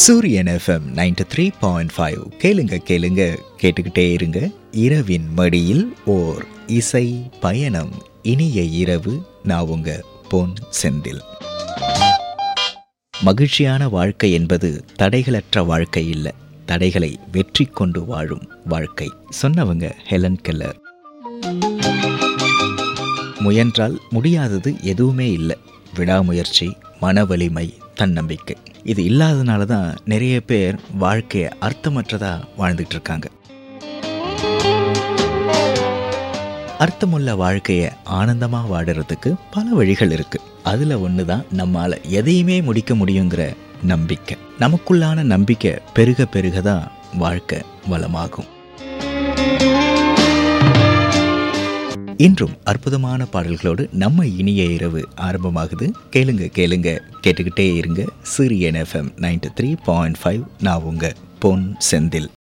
சூரியன் எஃப்எம் 93.5 கேளுங்க கேளுங்க கேட்டுக்கிட்டே இருங்க. இரவின் மடியில் ஓர் இசை பயணம். இனிய இரவு. நான் உங்க பொன் செந்தில். மகிழ்ச்சியான வாழ்க்கை என்பது தடைகளற்ற வாழ்க்கை இல்லை, தடைகளை வெற்றி கொண்டு வாழும் வாழ்க்கை. சொன்னவங்க ஹெலன் கெல்லர். முயன்றால் முடியாதது எதுவுமே இல்லை. விடாமுயற்சி, மன வலிமை, தன்னம்பிக்கை, இது இல்லாதனால தான் நிறைய பேர் வாழ்க்கையை அர்த்தமற்றதா வாழ்ந்துட்டு இருக்காங்க. அர்த்தமுள்ள வாழ்க்கையை ஆனந்தமாக வாடுறதுக்கு பல வழிகள் இருக்கு. அதுல ஒன்று தான் நம்மால் எதையுமே முடிக்க முடியுங்கிற நம்பிக்கை. நமக்குள்ளான நம்பிக்கை பெருக பெருக தான் வாழ்க்கை வளமாகும். இன்றும் அற்புதமான பாடல்களோடு நம்ம இனிய இரவு ஆரம்பமாகுது. கேளுங்க கேளுங்க கேட்டுக்கிட்டே இருங்க. சூரியன் எஃப்எம் 93.5. நான் உங்க பொன் செந்தில்.